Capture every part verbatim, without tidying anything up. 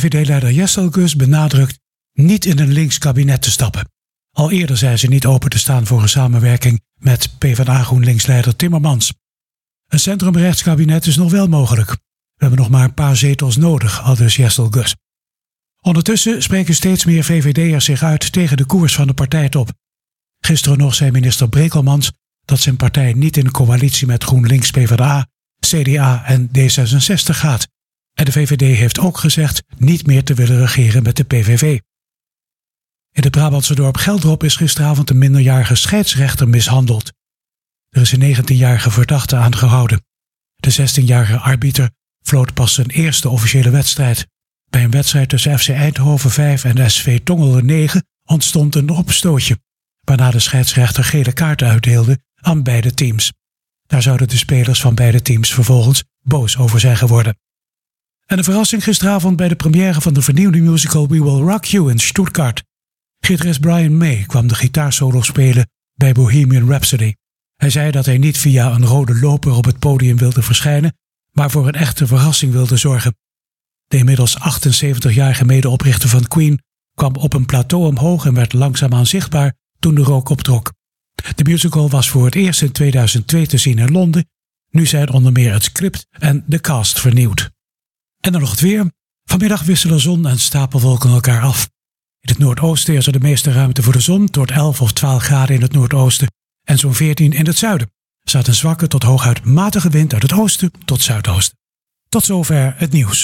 V V-leider Jesselgus benadrukt niet in een links kabinet te stappen. Al eerder zei ze niet open te staan voor een samenwerking met PvdA GroenLinks-leider Timmermans. Een centrumrechtskabinet is nog wel mogelijk. We hebben nog maar een paar zetels nodig, aldus Jesselgus. Ondertussen spreken steeds meer V V D'ers zich uit tegen de koers van de partij top. Gisteren nog zei minister Brekelmans dat zijn partij niet in een coalitie met GroenLinks, PvdA, C D A en D zesenzestig gaat. En de V V D heeft ook gezegd niet meer te willen regeren met de P V V. In het Brabantse dorp Geldrop is gisteravond een minderjarige scheidsrechter mishandeld. Er is een negentienjarige verdachte aangehouden. De zestienjarige arbiter floot pas zijn eerste officiële wedstrijd. Bij een wedstrijd tussen F C Eindhoven vijf en S V Tongelen negen ontstond een opstootje, waarna de scheidsrechter gele kaarten uitdeelde aan beide teams. Daar zouden de spelers van beide teams vervolgens boos over zijn geworden. En een verrassing gisteravond bij de première van de vernieuwde musical We Will Rock You in Stuttgart. Gitarist Brian May kwam de gitaarsolo spelen bij Bohemian Rhapsody. Hij zei dat hij niet via een rode loper op het podium wilde verschijnen, maar voor een echte verrassing wilde zorgen. De inmiddels achtenzeventigjarige medeoprichter van Queen kwam op een plateau omhoog en werd langzaamaan zichtbaar toen de rook optrok. De musical was voor het eerst in tweeduizend twee te zien in Londen. Nu zijn onder meer het script en de cast vernieuwd. En dan nog het weer. Vanmiddag wisselen zon en stapelwolken elkaar af. In het noordoosten is er de meeste ruimte voor de zon, tot elf of twaalf graden in het noordoosten en zo'n veertien in het zuiden. Er staat een zwakke tot hooguit matige wind uit het oosten tot zuidoosten. Tot zover het nieuws.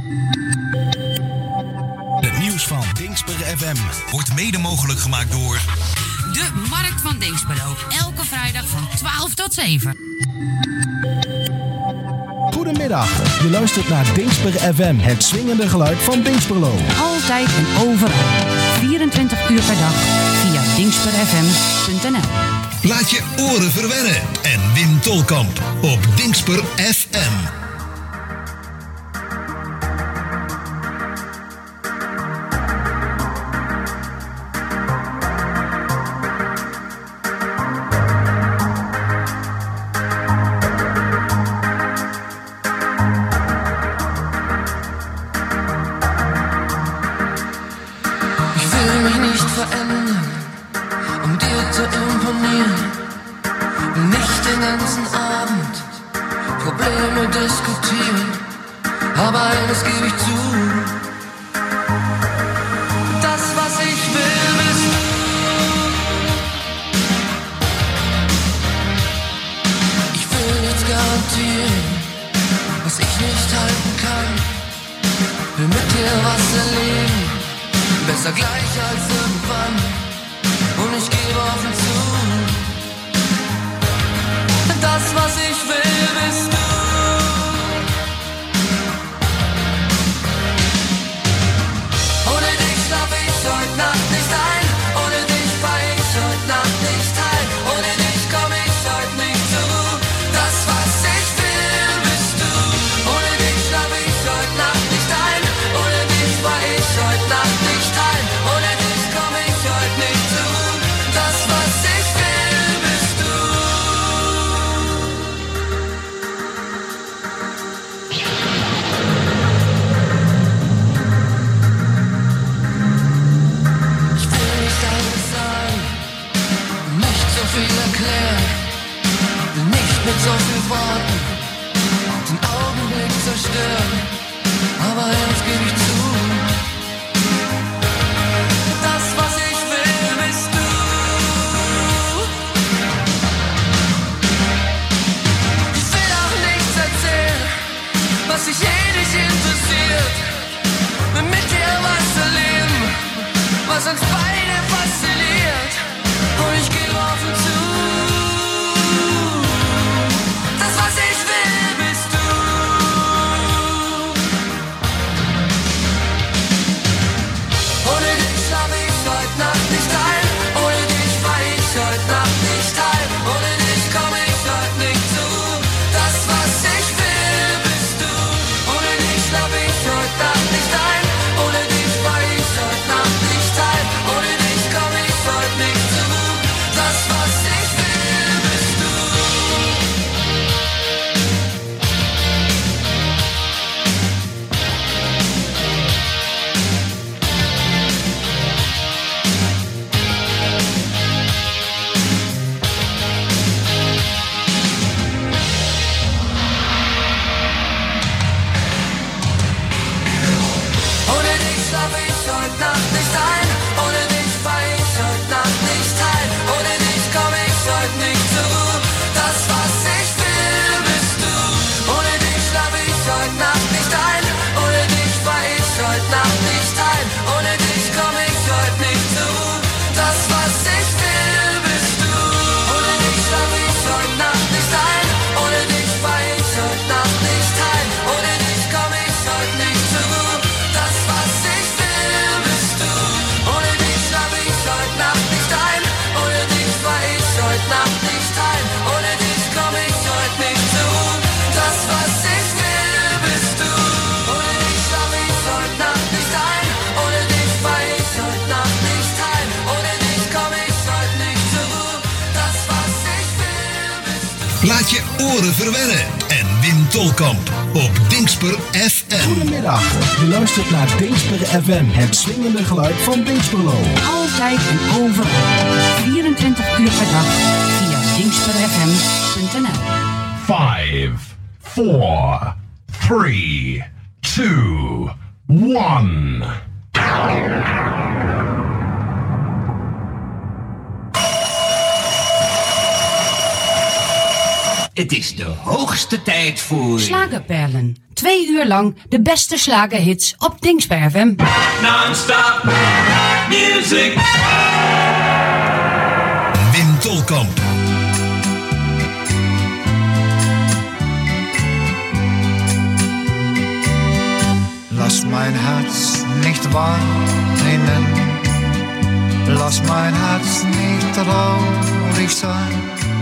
Het nieuws van Dingsper F M wordt mede mogelijk gemaakt door de Markt van Dinxperlo. Elke vrijdag van twaalf tot zeven. Goedemiddag, je luistert naar Dingsper F M, het swingende geluid van Dingsperlo. Altijd en overal. vierentwintig uur per dag via dingsper f m punt n l. Laat je oren verwennen en Wim Tolkamp op Dingsper F M. heute Nacht nicht ein. Ohne dich war ich heute Nacht nicht heil. Ohne dich komm ich heute nicht zur Ruhe. Das, was ich will, bist du. Ohne dich schlaf ich heute Nacht nicht ein. Ohne dich war ich heute Nacht nicht heil. Ohne dich komm ich heute nicht zur Ruhe. Das, was ich will, bist du. Ohne dich schlaf ich heute Nacht nicht ein. Ohne dich war ich heute Nacht nicht heil. Ohne dich komm ich heute nicht zur Ruhe. Das, was ich will, bist du. Ohne dich schlaf ich heute Nacht nicht ein. Ohne dich war ich heute Nacht nicht heil. Ohne dich komm ich heute nicht zur Ruhe. Das, was ich will, bist du. Ohne dich schlaf ich heute Nacht nicht ein. Ohne dich war ich heute Nacht nicht heil. Ohne dich komm ich heute nicht zur Ruhe. Das, was ich will, bist du. Laat je oren verwennen en Wim Tolkamp op Dingsper F M. Goedemiddag, je luistert naar Dingsper F M, het swingende geluid van Dingsperlo. Altijd en overal. vierentwintig uur per dag via dingsper f m punt n l. Five, four, three, two, one. Het is de hoogste tijd voor... Slagerperlen. Twee uur lang de beste slagerhits op Dingsper F M. Non-stop music. Wim Tolkamp. Lass mein Herz nicht weinen, lass mein Herz nicht traurig sein.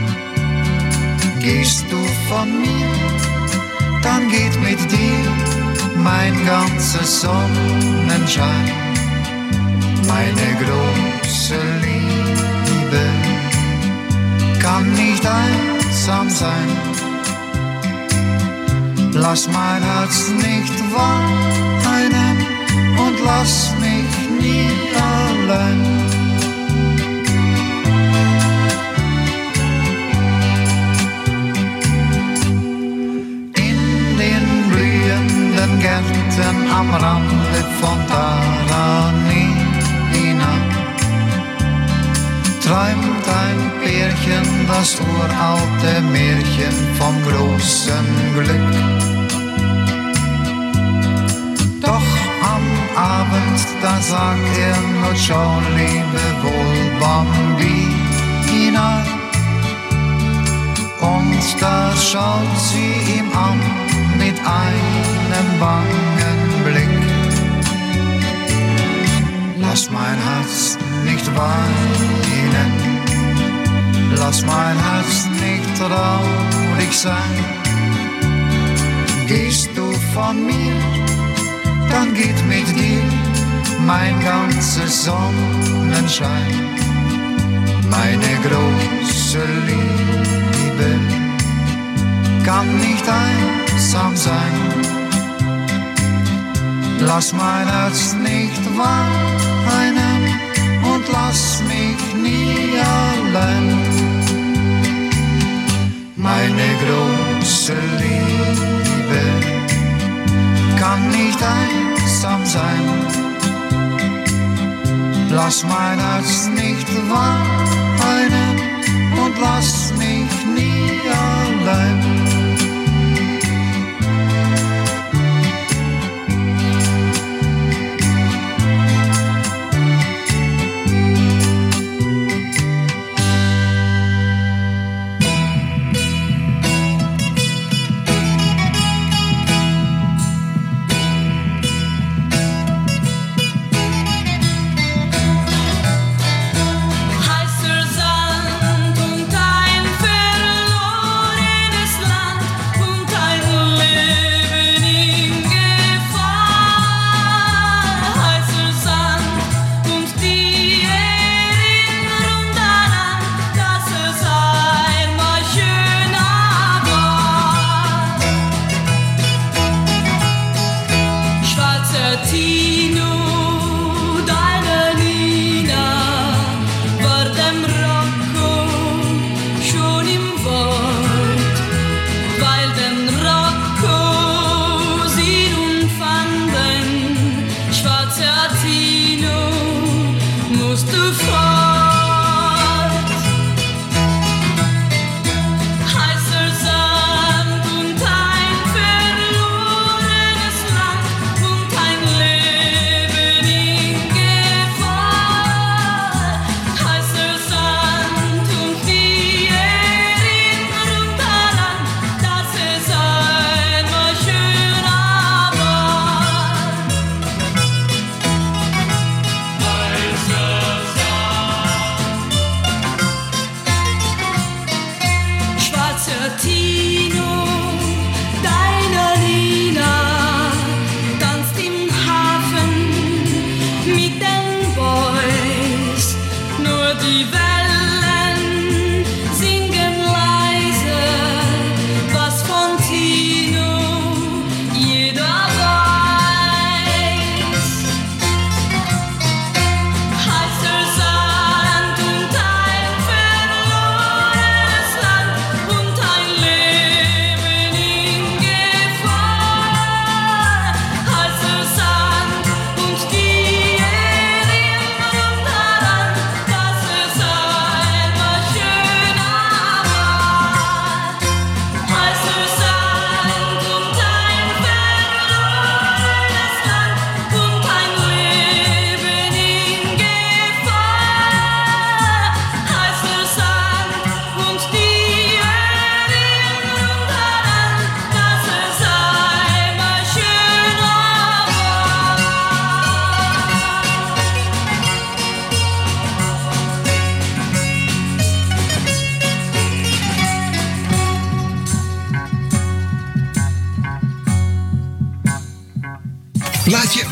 Gehst du von mir, dann geht mit dir mein ganzer Sonnenschein. Meine große Liebe kann nicht einsam sein. Lass mein Herz nicht weinen und lass mich nie allein. In den blühenden Gärten am Rande von Taranina träumt ein Pärchen das uralte Märchen vom großen Glück. Doch am Abend, da sagt er nur ciao, lebewohl, Bambina. Und da schaut sie ihm an mit einem bangen Blick. Lass mein Herz nicht weinen, lass mein Herz nicht traurig sein. Gehst du von mir, dann geht mit dir mein ganzer Sonnenschein. Meine große Liebe kann nicht einsam sein. Lass mein Herz nicht weinen und lass mich nie allein. Meine große Liebe kann nicht einsam sein. Lass mein Herz nicht weinen und lass mich nie allein. Heißer Sand und ein verlorenes Land.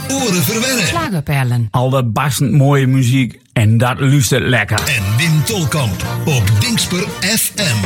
oren verwennen. Slagerperlen. Allerbastend mooie muziek en dat luistert lekker. En Wim Tolkamp op Dingsper F M.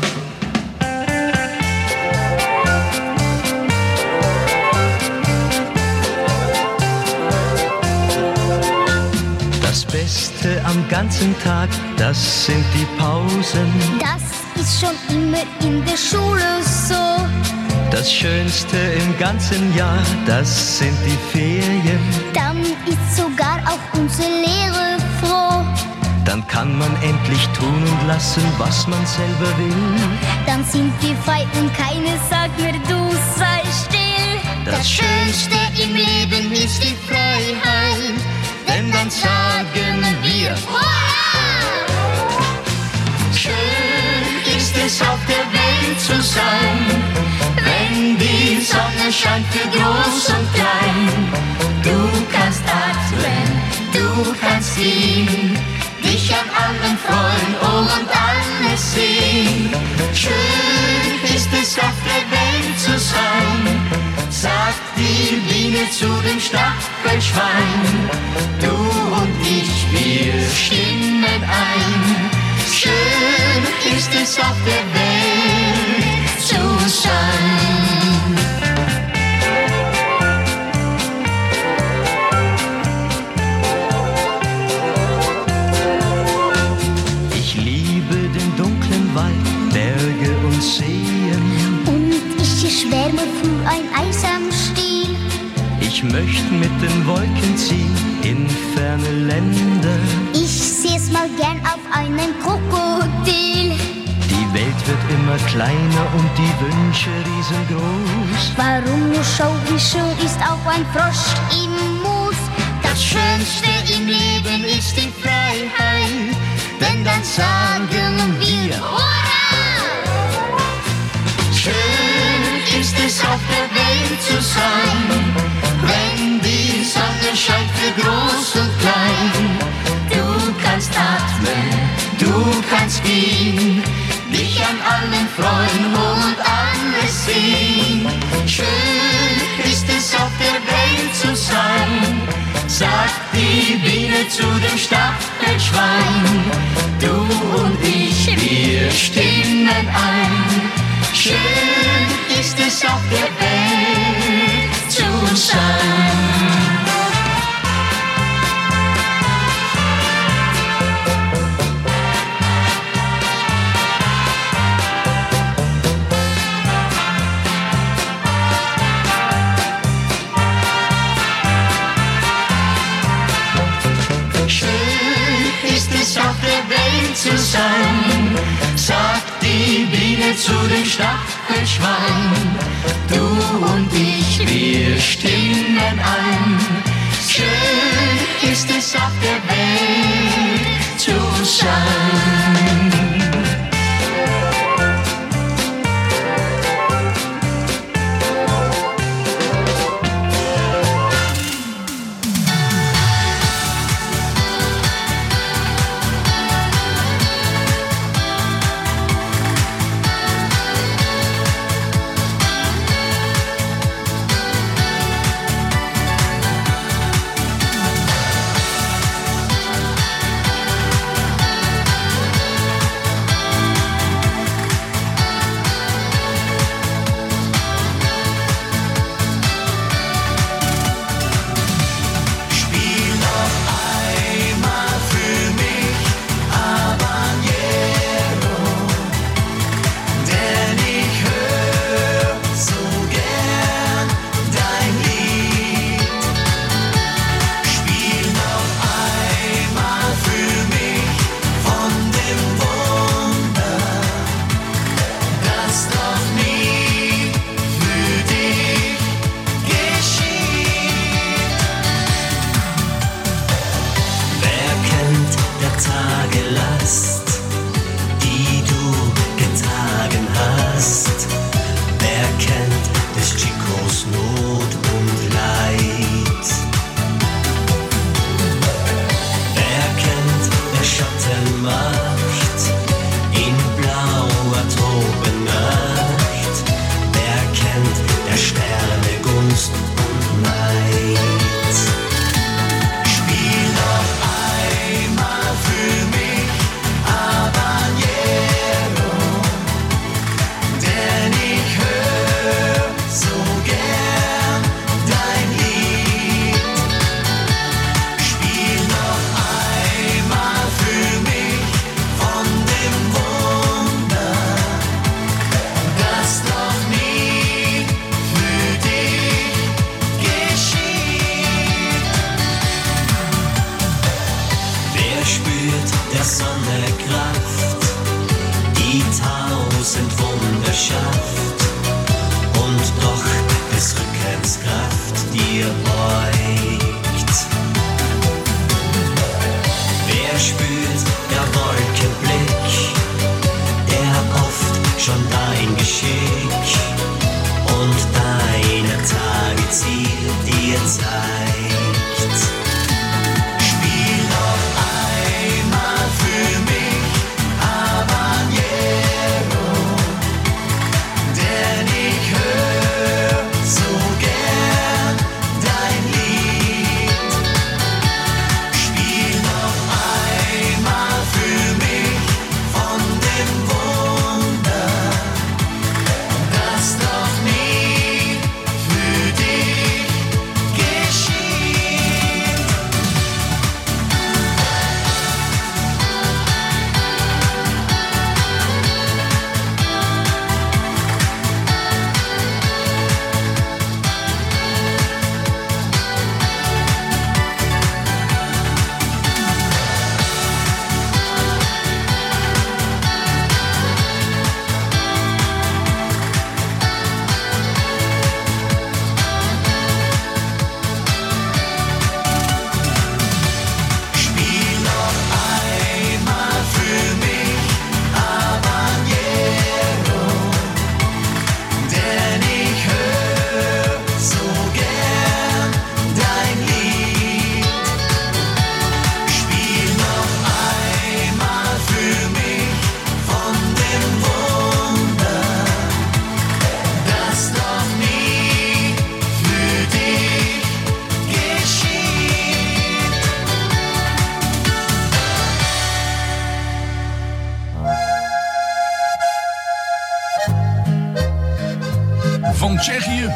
Das Beste am ganzen Tag, das sind die Pausen. Das ist schon immer in der Schule so. Das Schönste im ganzen Jahr, das sind die Ferien. Dann ist sogar auch unsere Lehre froh. Dann kann man endlich tun und lassen, was man selber will. Dann sind wir frei und keiner sagt mir, du sei still. Das, das Schönste im Leben ist die Freiheit. Denn dann sagen wir, Hurra! Schön ist es auf der Welt zu sein, wenn die Sonne scheint für groß und klein. Du kannst atmen, du kannst gehen, dich an allen freuen, oh und alles sehen. Schön ist es auf der Welt zu sein, sagt die Biene zu dem Stachelschwein. Du und ich, wir stimmen ein. Schön ist es auf der Welt zu sein. Ich liebe den dunklen Wald, Berge und Seen. Und ich schwärme für ein Eis am Stiel. Ich möchte mit den Wolken ziehen in ferne Länder. Ich seh's mal gern auf einem Krokodil. Die Welt wird immer kleiner und die Wünsche riesengroß. Warum nur schau, wie schön ist auch ein Frosch im Moos. Das Schönste im Leben ist die Freiheit, denn dann sagen wir, Hurra! Schön ist es auf der Welt zu sein, wenn die Sonne scheint für groß und klein. Du kannst atmen, du kannst gehen, dich an allen freuen und alles sehen. Schön ist es auf der Welt zu sein, sagt die Biene zu dem Stachelschwein. Du und ich, wir stimmen ein. Schön ist es auf der Welt zu sein. Auf der Welt zu sein, sagt die Biene zu dem Stachelschwein. Du und ich, wir stimmen ein. Schön ist es auf der Welt zu sein.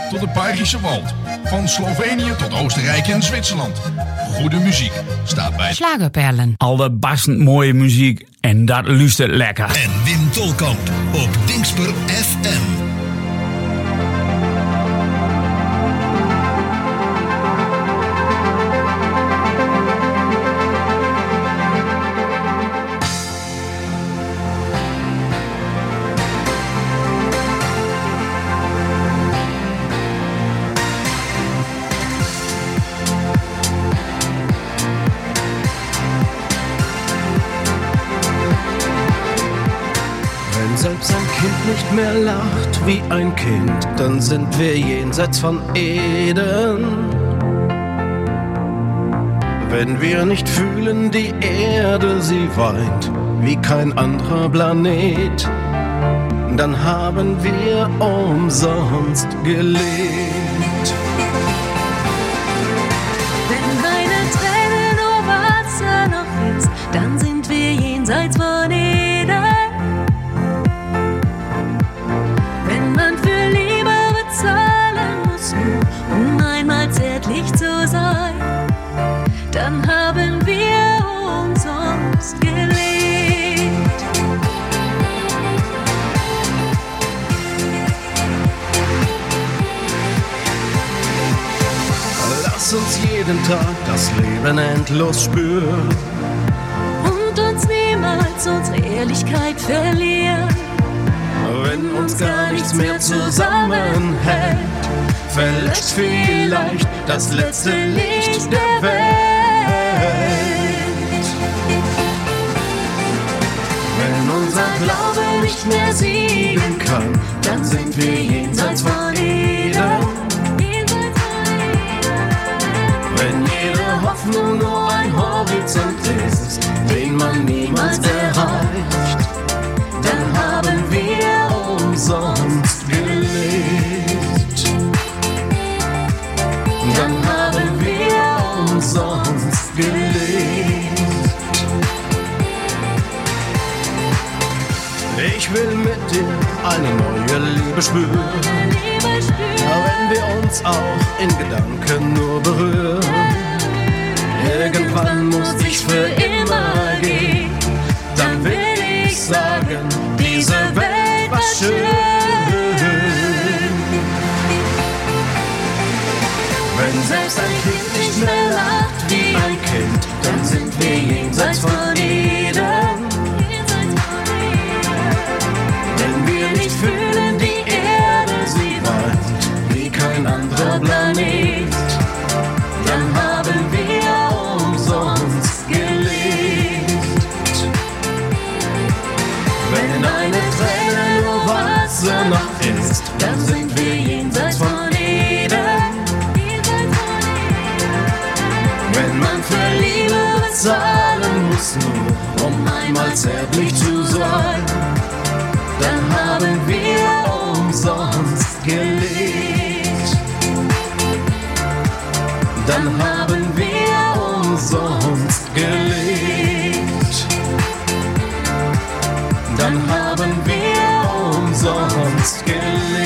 tot het Belgische Wald. Van Slovenië tot Oostenrijk en Zwitserland. Goede muziek staat bij Slagerperlen. Al de bassend mooie muziek en dat luistert lekker. En Wim Tolkamp op Dingsper F M. Selbst ein Kind nicht mehr lacht wie ein Kind, dann sind wir jenseits von Eden. Wenn wir nicht fühlen, die Erde, sie weint wie kein anderer Planet, dann haben wir umsonst gelebt. Wenn keine Träne nur Wasser noch ist, dann sind wir jenseits von Eden. Um einmal zärtlich zu sein, dann haben wir umsonst gelebt. Lass uns jeden Tag das Leben endlos spüren und uns niemals unsere Ehrlichkeit verlieren. Wenn uns gar nichts mehr zusammenhält, verlässt vielleicht das letzte Licht der Welt. Wenn unser Glaube nicht mehr siegen kann, dann sind wir jenseits von Eden. Wenn jede Hoffnung nur ein Horizont ist, den man niemals erreicht, dann haben wir umsonst gelebt. Dann haben wir umsonst gelebt. Ich will mit dir eine neue Liebe spüren, wenn wir uns auch in Gedanken nur berühren. Irgendwann muss ich für immer gehen, dann will ich sagen, diese Welt war schön. Wenn selbst ein Kind nicht mehr lacht wie ein Kind, dann sind wir jenseits von Eden. Wenn wir nicht fühlen, die Erde, sie weint wie kein anderer Planet, dann haben wir umsonst gelebt. Wenn eine Träne nur Wasser noch ist, dann sind wir jenseits von Eden. Wenn man für Liebe bezahlen muss, nur um einmal zärtlich zu sein, dann haben wir umsonst gelebt. Dann haben wir umsonst gelebt. Dann haben wir umsonst gelebt.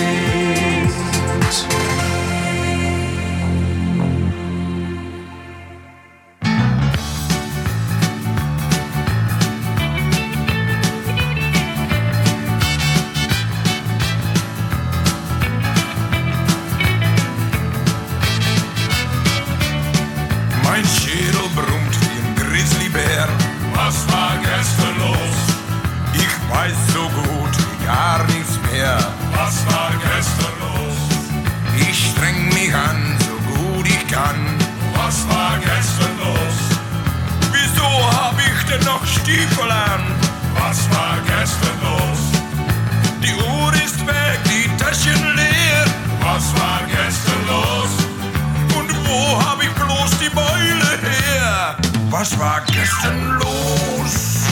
Mein Schädel brummt wie ein Grizzlybär. Was war gestern los? Ich weiß so gut wie gar nichts mehr. Was war gestern los? Ich streng mich an, so gut ich kann. Was war gestern los? Wieso hab ich denn noch Stiefel an? Was war gestern los? Die Uhr ist weg, die Taschen leer. Was war gestern los? Und wo hab ich bloß die Beule her? Was war gestern los?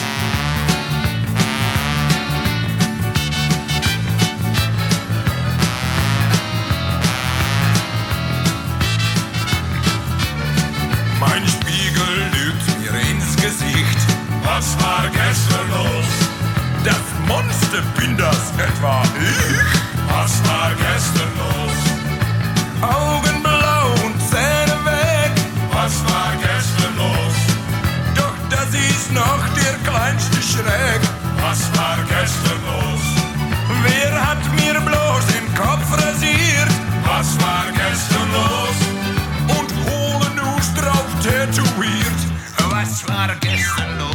Mein Spiegel lügt mir ins Gesicht. Was war gestern los? Das Monster bin das etwa ich? Was war gestern los? schräg. Was war gestern los? Wer hat mir bloß den Kopf rasiert? Was war gestern los? Und hohle Nuss drauf tätowiert. Was war gestern los?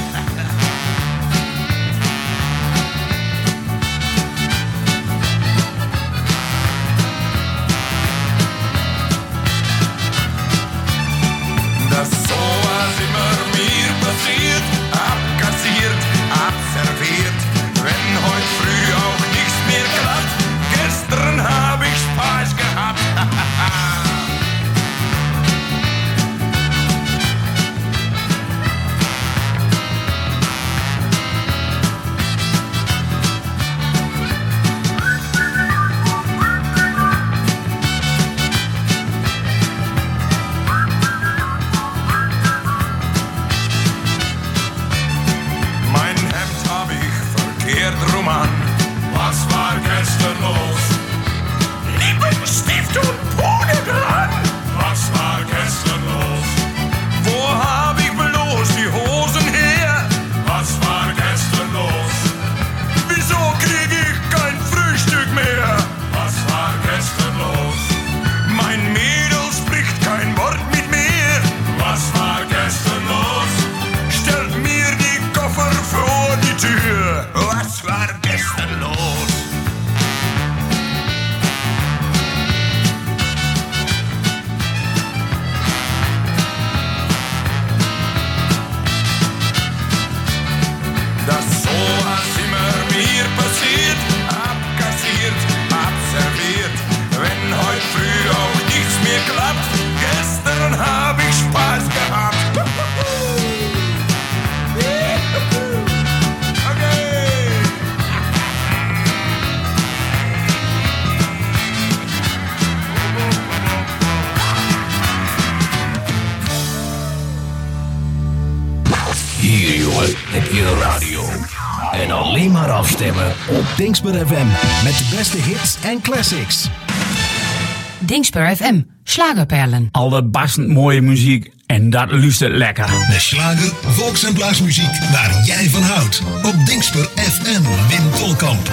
Das sowas immer mir passiert, abkassiert, abserviert. Wenn heute früh auch nichts mehr klappt, gestern hab ich Spaß gehabt. Roman. Was war gestern los? Lippenstift und Puder dran. Was war gestern los? Wo hab ich bloß die Hosen her? Was war gestern los? Wieso krieg ich kein Frühstück mehr? Was war gestern los? Mein Mädel spricht kein Wort mit mir. Was war gestern los? Stellt mir die Koffer vor die Tür. Was war gestern los? Das sowas immer mir passiert, abkassiert, abserviert. Wenn heute früh auch nichts mehr klappt, gestern hab ich Spaß gehabt. Hier, jongen, heb je de radio. En alleen maar afstemmen op Dingsper F M. Met de beste hits en classics. Dingsper F M, Schlagerperlen. Alle bassend mooie muziek en dat luistert lekker. De slager, volks- en blaasmuziek waar jij van houdt. Op Dingsper F M, Wim Tolkamp.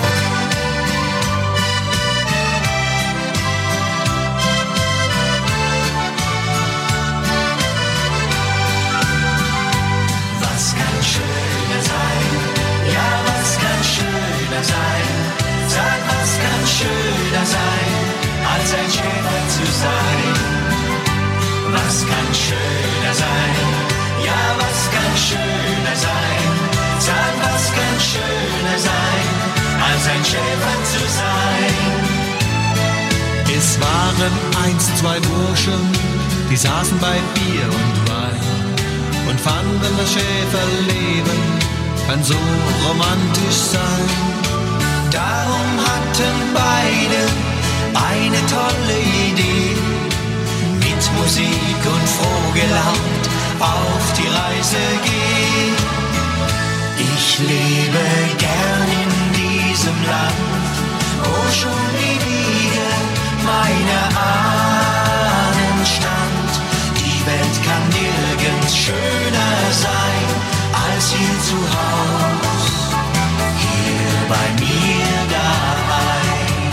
Sag, was kann schöner sein, als ein Schäfer zu sein? Was kann schöner sein? Ja, was kann schöner sein? Sag, was kann schöner sein, als ein Schäfer zu sein? Es waren einst zwei Burschen, die saßen bei Bier und Wein und fanden das Schäferleben kann so romantisch sein. Darum hatten beide eine tolle Idee, mit Musik und froh gelaunt auf die Reise gehen. Ich lebe gern in diesem Land, wo schon die Wiege meiner Ahnen stand. Die Welt kann nirgends schöner sein als hier zu Haus, hier bei mir daheim.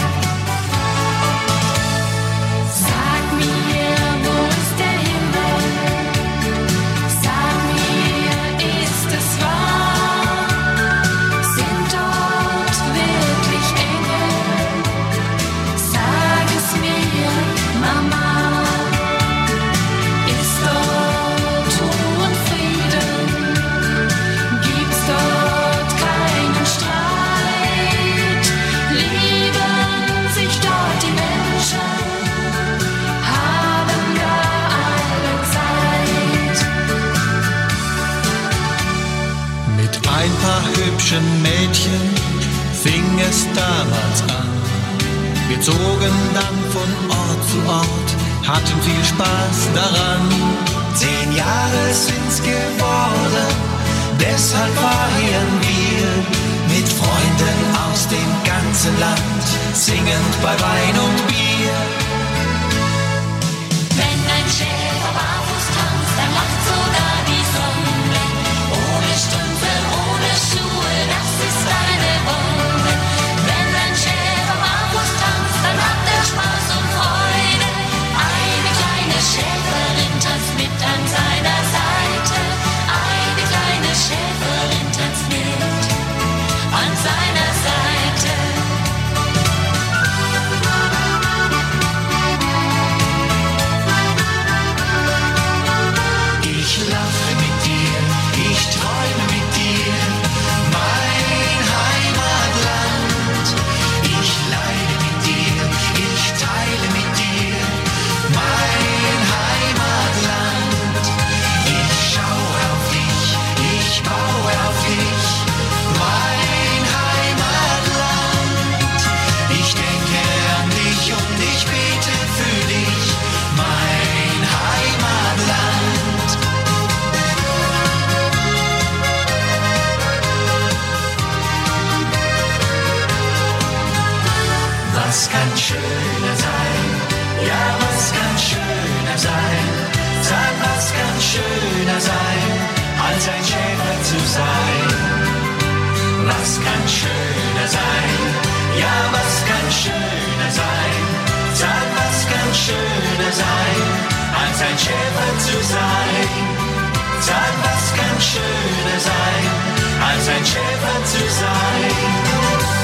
Sag mir, wo ist der Himmel? Sag mir, ist es wahr? Sind dort wirklich Engel? Sag es mir, Mama. Ist dort Ruhe und Frieden? Gibt's dort keinen Streit? Lieben sich dort die Menschen? Haben da alle Zeit? Mit ein paar hübschen Mädchen fing es damals an. Wir zogen dann von Ort zu Ort, hatten viel Spaß daran. Zehn Jahre sind's geworden, deshalb feiern wir mit Freunden aus dem ganzen Land, singend bei Wein und Bier. Wenn ein Schäfer barfuß tanzt, dann lacht sogar die Sonne. Ohne Strümpfe, ohne Schuhe. sein? Was kann schöner sein? Ja, was kann schöner sein? Sag, was kann schöner sein, als ein Schäfer zu sein? Sag, was kann schöner sein, als ein Schäfer zu sein?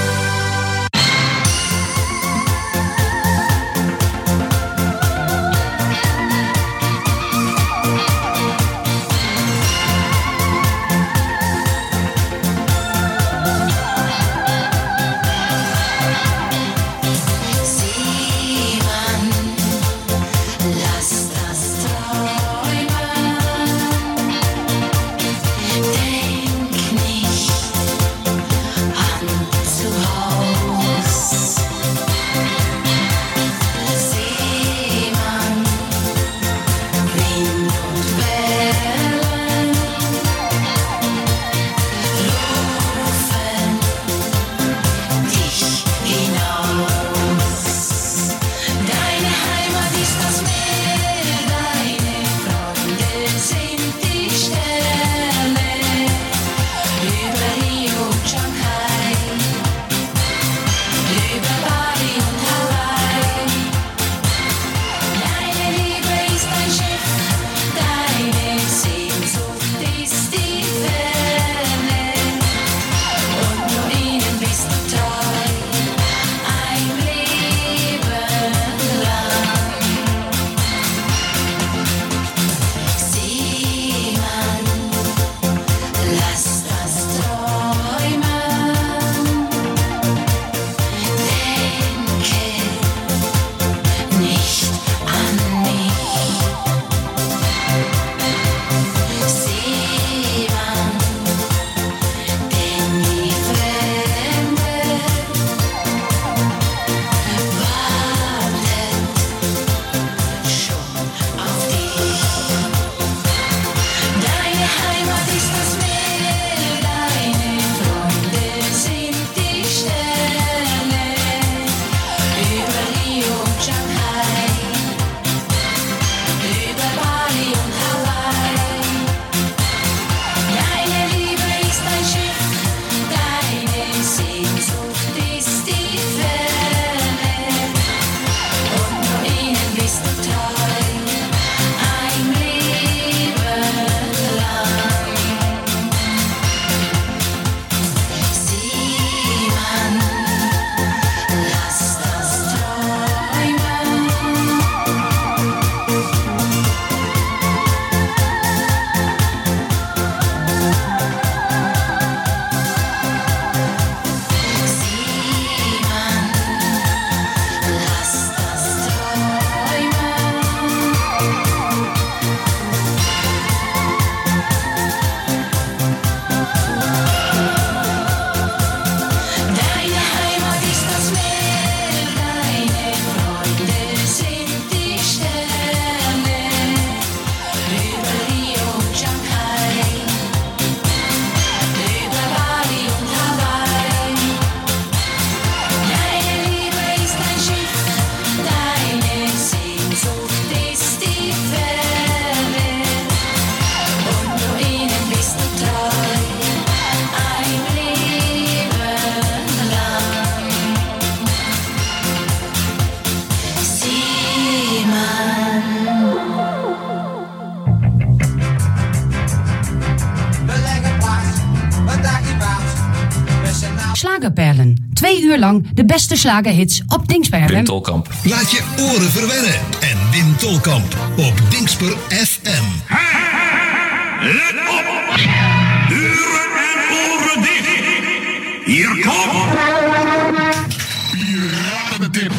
Slagerperlen. Twee uur lang de beste slagerhits op Dingsper F M. Wim Tolkamp. Laat je oren verwennen en Wim Tolkamp op Dingsper F M. Let op! Deuren en oren dicht! Hier komt... Piratendip.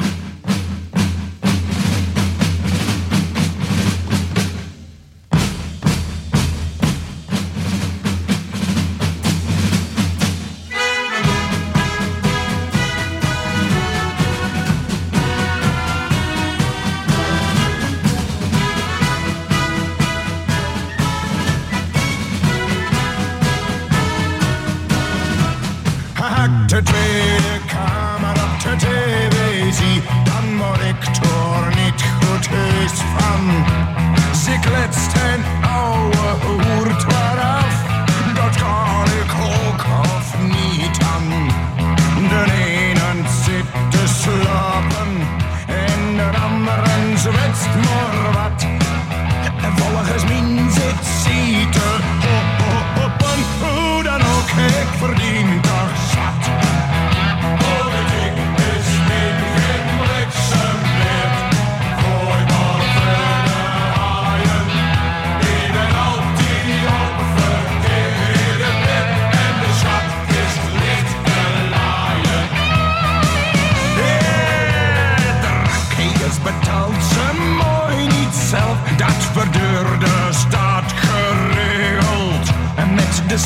De tweede kamer op de televisie, dan word ik er niet goed eens van. Ze kletst een oude hoert waaraf, dat kan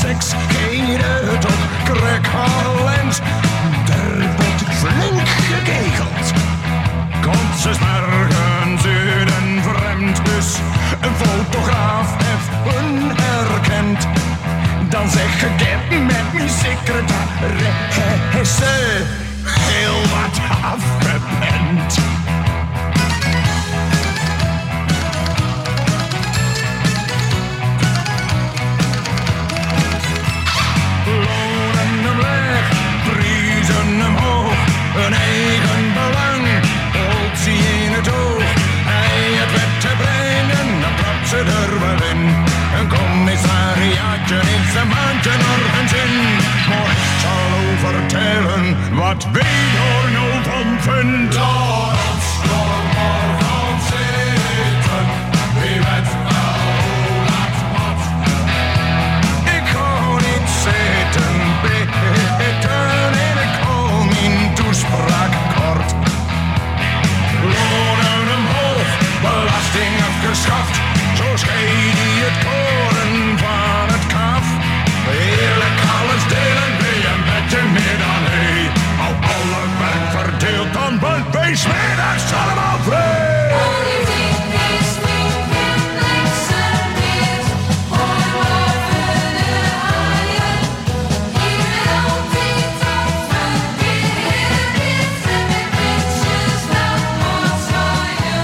seks geht het op Krekhalend. Er wordt flink gekegeld. Komt ze morgens in een vreemd bus, een fotograaf even herkent. Dan zeg ik het met mijn secretaresse heel wat afgepend. Lonen hem leeg, prijzen hem hoog, een eigen belang, holt ze in het oog. Hij het wet te brengen, dan trapt ze er wel in. Een commissariaatje is een maandje nergens in. Maar ik zal vertellen wat wij er nou van vindt. Laat ons nog maar gaan zitten, wie weet wel hoe laat wat. Ik ga niet zitten bitten en ik hou mijn toespraak kort. Lonen omhoog, belasting afgeschaft, zo scheid die het koren van het kaf. Eerlijk alles delen, wil je met je meer dan hij. Al alle werk verdeeld, dan bent wees middags allemaal vrij. Politiek is niet geblesseerd, hoor maar verder haaien. Iedereen altijd opven, wie hier dit en met bitches laat ons zwaaien.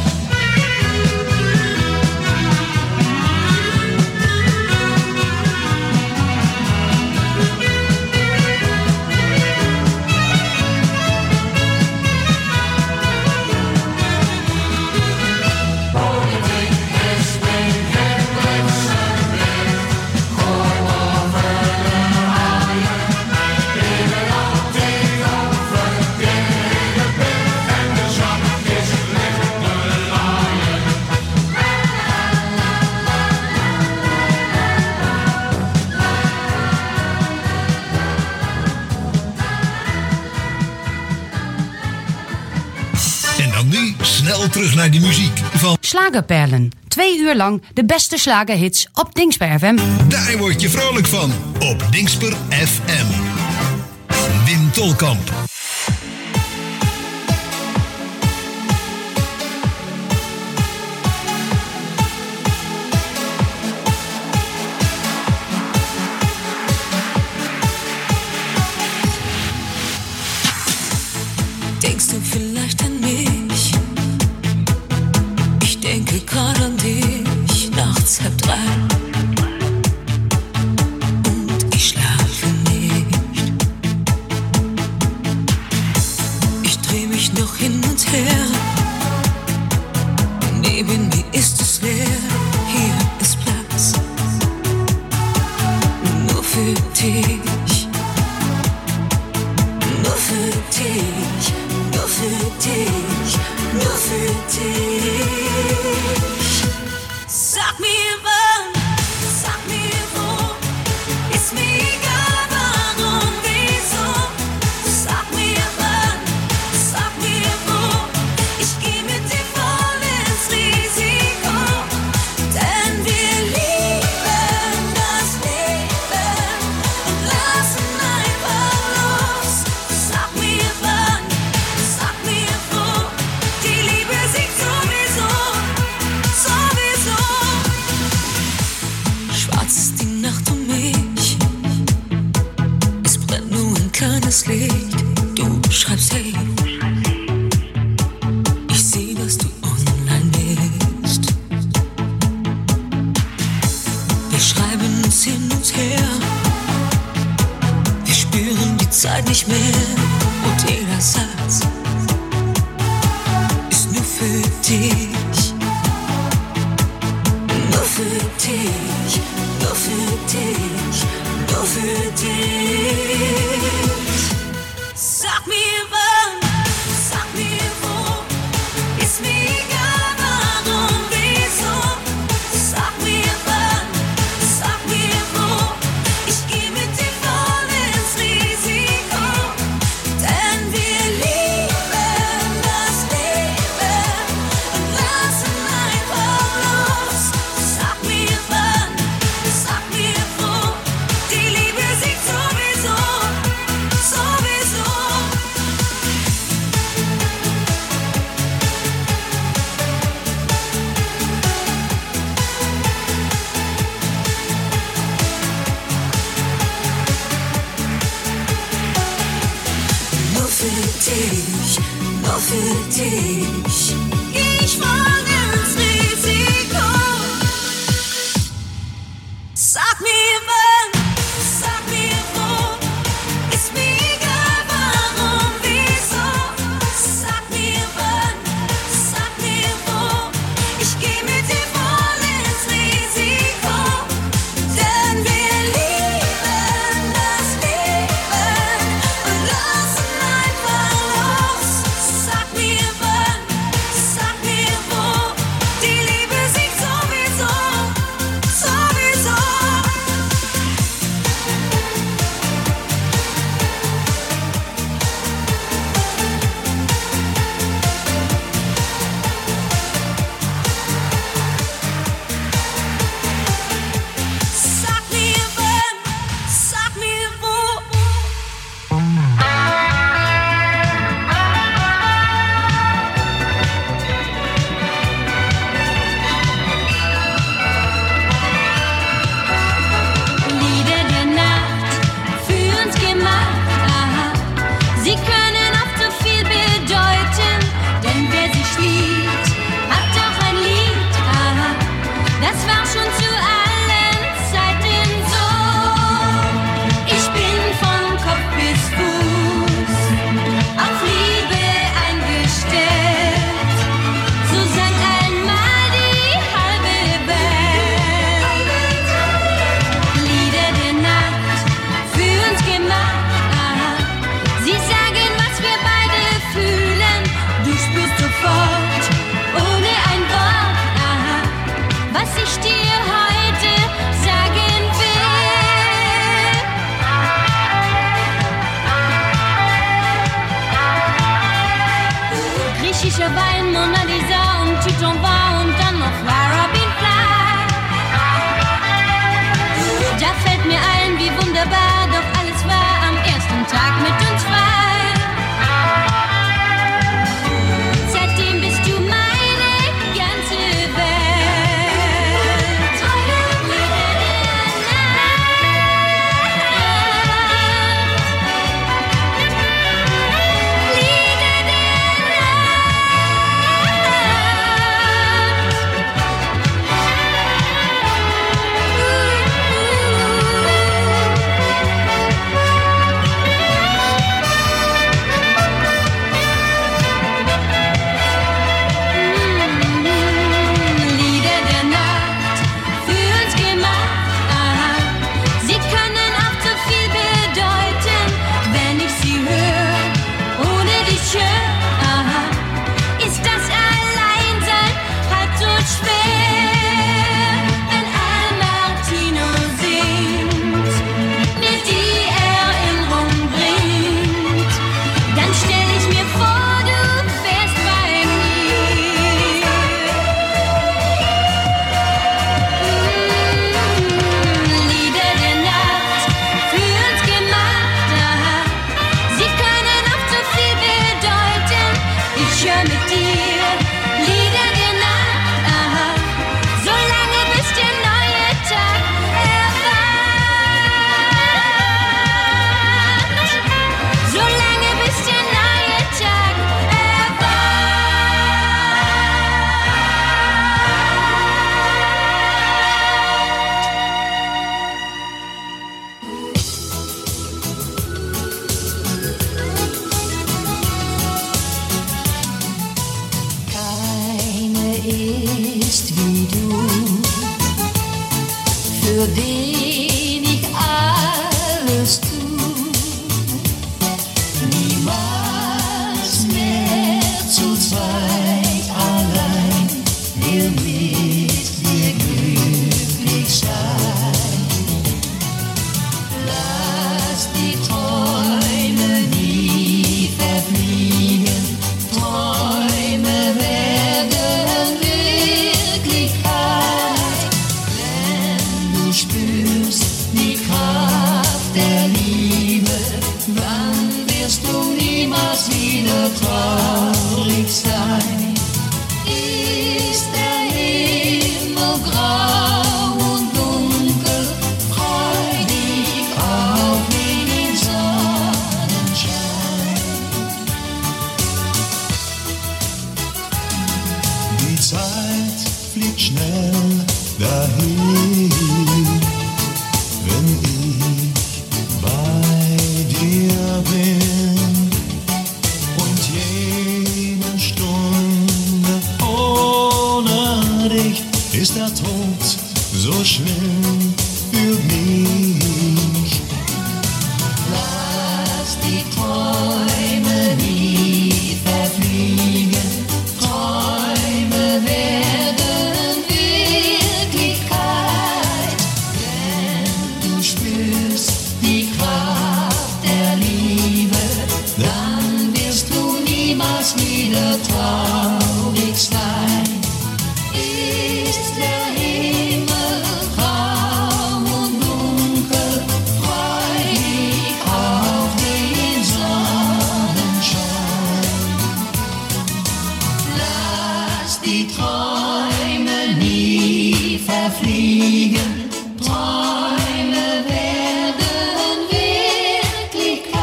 En dan nu snel terug naar de muziek van Slagerperlen. Twee uur lang de beste slagerhits op Dingsper F M. Daar word je vrolijk van op Dingsper F M. Wim Tolkamp. Denkst du vielleicht an mich? Ich denke gerade an dich, nachts halb drei. Und ich schlafe nicht. Ich dreh mich noch hin und her. Neben mir ist es leer, hier ist Platz. Nur für dich. Nur für dich. Nur für dich, nur für dich. Sag mir wann, sag mir wo, ist mir egal warum, wieso. Sag mir wann, sag mir wo, ich geh mit dir voll ins Risiko. Denn wir lieben das Leben und lassen einfach los. Sag mir wann, sag mir wo, die Liebe siegt sowieso, sowieso. Schwarz ist die Nacht um mich, es brennt nur ein kleines Licht. Du schreibst hey, ich seh, dass du online bist. Wir schreiben uns hin und her, wir spüren die Zeit nicht mehr. Und jeder Satz ist nur für dich. Nur für dich, nur für dich, nur für dich. Sag mir wann, sag mir wo, ist mir egal warum, wieso. Sag mir wann, sag mir wo, ich geh mit dir voll ins Risiko. Denn wir lieben das Leben und lassen einfach los. Sag mir wann, sag mir wo, nur für dich. Ich wage ins Risiko. Sag mir wann, sag mir wo, ist mir egal warum, wieso. Sag mir wann, sag mir wo, ich geh mit dir voll ins Risiko. Denn wir lieben das Leben und lassen einfach los. Sag mir wann, sag mir wo, die Liebe siegt sowieso, sowieso. Sag mir wann, sag mir wo. Lieder der Nacht, für uns gemacht, aha. Sie können oft so viel bedeuten, denn wer sie schlieft, hat auch ein Lied, aha. Das war schon zu allen Zeiten so. Ich bin von Kopf bis Fuß auf Liebe eingestellt. So sang einmal die halbe Welt. Lieder der Nacht, für uns gemacht, aha. Sie sagen, was wir beide fühlen. Du spürst sofort, ohne ein Wort, aha, was ich dir heute sagen will. Griechischer Wein, Mona Lisa und Titon war und dann noch Lara Bean Fly. Da fällt mir ein, wie wunderbar doch alles war am ersten Tag mit uns frei. Seitdem bist du meine ganze Welt. Lieder der Lieder der Nacht, für uns gemacht, aha. Sie können oft so viel bedeuten, wenn ich sie höre, ohne dich hör, aha. Ist das Alleinsein halb so schwer, wenn Al Martino singt, mir die Erinnerung bringt, dann stell ich mir vor, du wärst bei mir. Lieder der Nacht, für uns gemacht, aha. Sie können oft so viel bedeuten. Ich hör mit dir Lieder der Nacht, aha. Solange bis der neue Tag erwacht. Solange bis der neue Tag Keine ist wie du, für den ich alles tu. Niemals mehr zu zweit allein, will mit dir glücklich sein. Lass die Träume nie verfliegen, Träume werden Wirklichkeit, wenn du spürst, mich, wenn ich bei dir bin. Und jede Stunde ohne dich ist der Tod so schlimm für mich. Lass die Träume nie verfliegen, Träume werden Wirklichkeit, wenn du spürst die Kraft der Liebe, dann wirst du niemals wieder traurig sein. Ist der Himmel grau und dunkel, freu dich auf den Sonnenschein. Lass die Träume nie verfliegen, Träume werden Wirklichkeit,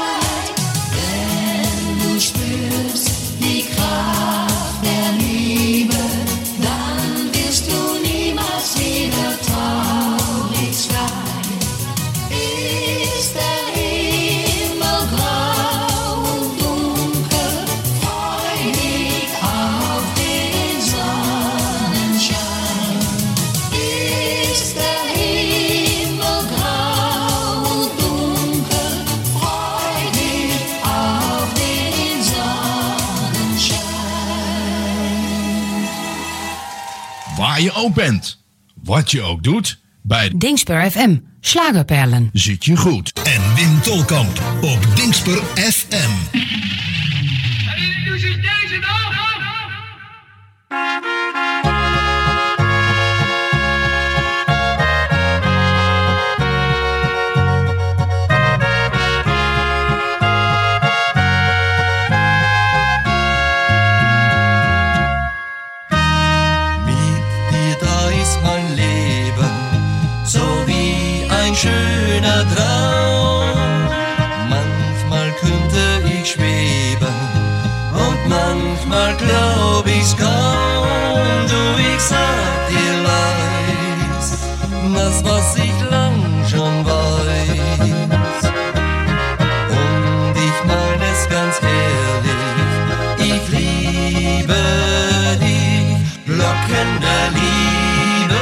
wenn du spürst die Kraft der Liebe, dann wirst du niemals wieder traurig sein. Ist der Himmel grau und dunkel, freu dich auf den Sonnenschein. Ist der Himmel grau und dunkel, freu dich auf den Sonnenschein. Waar je ook bent, wat je ook doet, bij Dingsper F M, Slagerperlen. zit je goed. En Wim Tolkamp op Dingsper F M. Mit dir, da ist mein Leben so wie ein schöner Traum. Manchmal könnte ich schweben und manchmal glaub ich's kaum. Du, ich sag dir leis, das was ich lang schon weiß. Und ich mein es ganz ehrlich, ich liebe dich, Glocken der Liebe,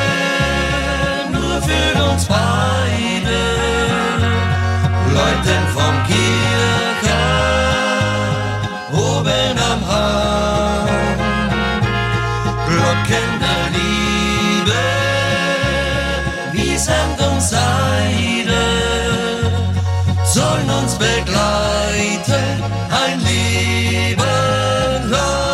nur für uns beide, läuten vom Kirche oben am Hang. Glocken der Liebe, wie Sand und Seide, sollen uns begleiten ein Leben lang.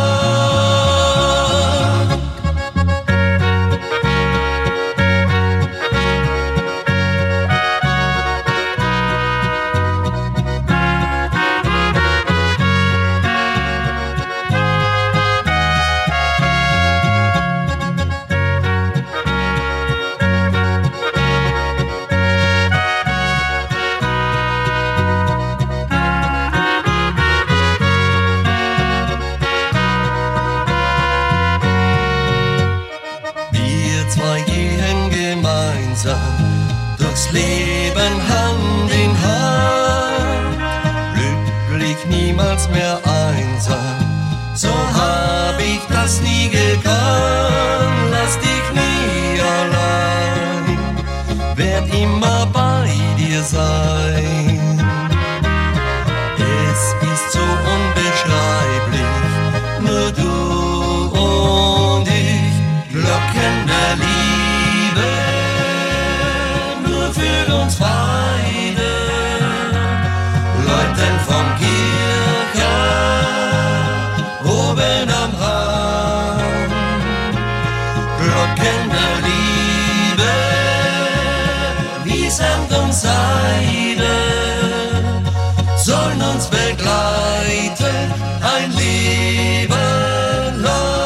Wir zwei gehen gemeinsam durchs Leben Hand in Hand, glücklich niemals mehr einsam, so hab ich das nie gekannt. Lass dich nie allein, werd immer bei dir sein. Es ist so unbeschreiblich, nur du und ich, Glocken der Liebe, nur für uns beide, läuten vom Kirche oben am Hang. Glocken der Liebe, wie Sand und Seide, sollen uns begleiten ein Leben lang.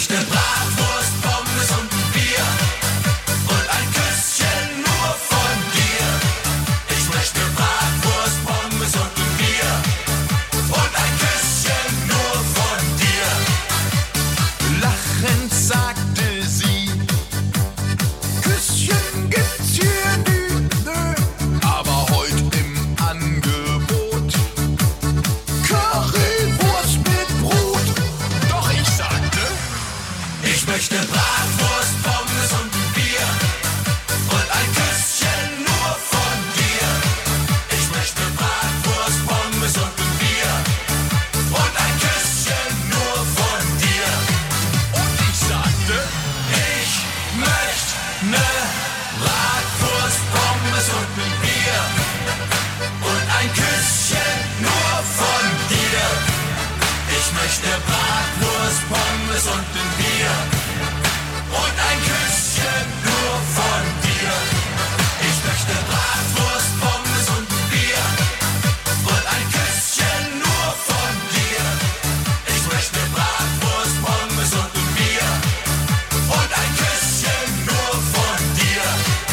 möchte Bratwurst, Pommes und ein Bier und ein Küsschen nur von dir. Ich möchte Bratwurst, Pommes und ein Bier und ein Küsschen nur von dir. Lachend sagte sie, Küsschen gibt's hier nicht, nö, aber heute im Angebot Currywurst mit Brot. Doch ich sagte, ich möchte Bratwurst, Pommes und ein Bier und ein Küsschen nur von dir. Ich möchte Bratwurst, Pommes und ein Bier und ein Küsschen nur von dir. Und ich sagte, ich möchte ne Bratwurst, Pommes und ein Bier und ein Küsschen nur von dir. Ich möchte Bratwurst, Pommes und ein Bier und ein Küsschen nur von dir. Ich möchte Bratwurst, Pommes und ein Bier und ein Küsschen nur von dir. Ich möchte Bratwurst, Pommes und ein Bier und ein Küsschen nur von dir.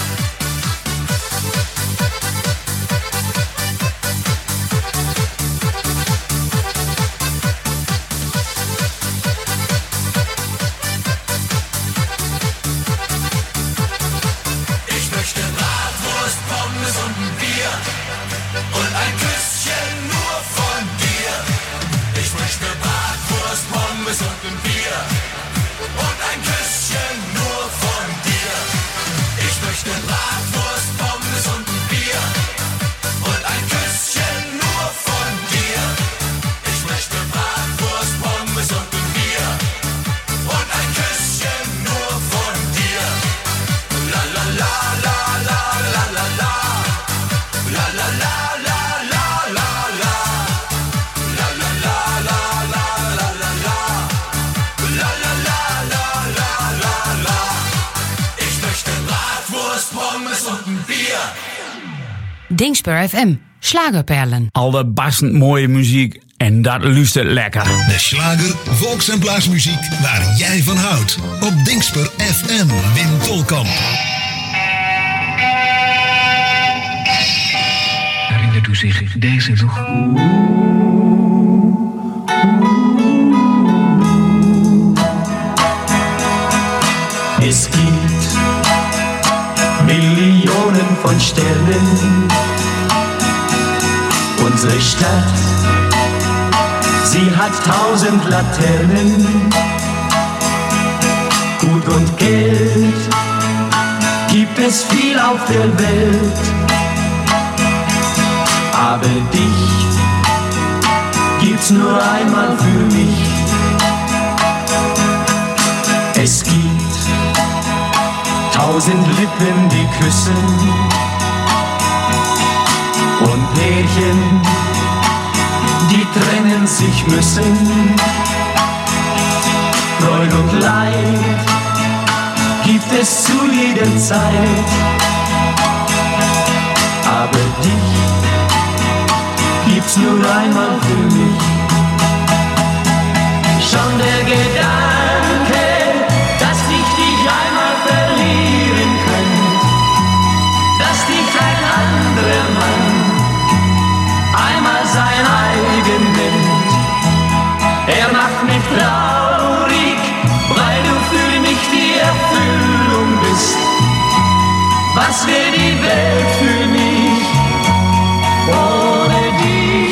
Ich möchte Bratwurst, Pommes und ein Bier und ein Küsschen nur von dir. Ich möchte Bratwurst, Pommes und ein Bier und ein Küsschen nur von dir. Ich möchte Bratwurst, Pommes und ein Bier und ein Küsschen nur von dir. Ich möchte Bratwurst, Pommes und ein Bier und ein Küsschen nur von dir. La la la la la la la la. La la la la la la la. La la la la la la la la. La la la la la la la. Ich möchte Bratwurst, Pommes und ein Bier. Dingspur F M, Schlagerperlen. Allerbastend mooie muziek en dat luistert lekker. De slager, volks- en plaatsmuziek waar jij van houdt. Op Dingspur F M, Wim Tolkamp. Herinnert u zich deze nog? Es gibt Millionen von Sternen. Unsere Stadt, sie hat tausend Laternen. Gut und Geld gibt es viel auf der Welt. Aber dich gibt's nur einmal für mich. Es gibt tausend Lippen, die küssen und Pärchen, die trennen sich müssen. Freud und Leid gibt es zu jeder Zeit. Aber dich gibt's nur einmal für mich. Schon der Gedanke, dass ich dich einmal verlieren könnte, dass dich ein anderer Mann einmal sein eigen nennt, er macht mich traurig, weil du für mich die Erfüllung bist. Was wäre die Welt für mich ohne dich?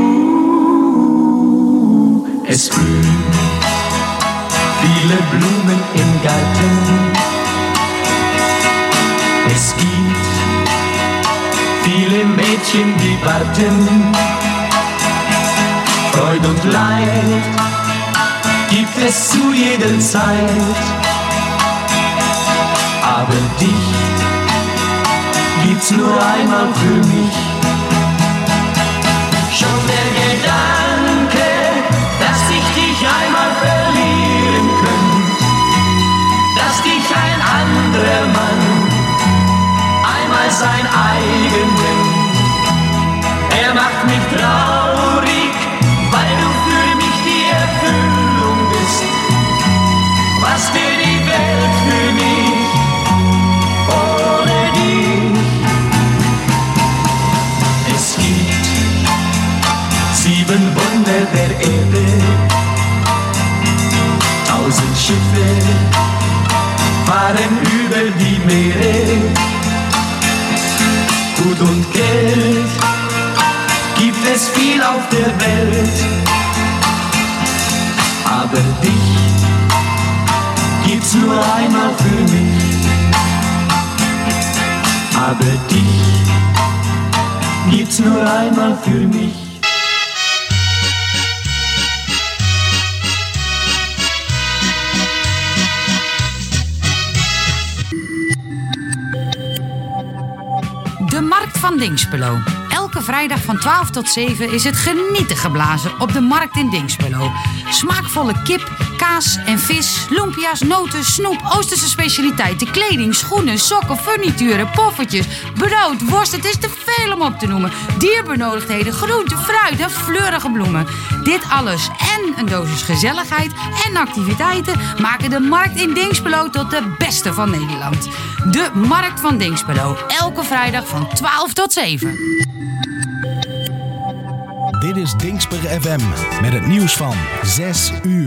Uh, es blühen viele Blumen im Garten. Es gibt viele Mädchen, die warten. Freud und Leid gibt es zu jeder Zeit. Aber dich gibt's nur einmal für mich. Schon der Gedanke, dass ich dich einmal verlieren könnte, dass dich ein anderer Mann einmal sein eigen nennt, er macht mich traurig, weil du für mich die Erfüllung bist. Schiffe fahren über die Meere. Gut und Geld gibt es viel auf der Welt, aber dich gibt's nur einmal für mich. Aber dich gibt's nur einmal für mich. De Markt van Dinxperlo. Elke vrijdag van twaalf tot zeven is het genieten geblazen op de markt in Dinxperlo. Smaakvolle kip, kaas en vis, lumpia's, noten, snoep, Oosterse specialiteiten, kleding, schoenen, sokken, furnituren, poffertjes, brood, worst. Het is te veel om op te noemen. Dierbenodigdheden, groenten, fruit en fleurige bloemen. Dit alles en een dosis gezelligheid en activiteiten maken de markt in Dinxperlo tot de beste van Nederland. De Markt van Dinxperlo. Elke vrijdag van twaalf tot zeven. Dit is Dinxper F M met het nieuws van zes uur.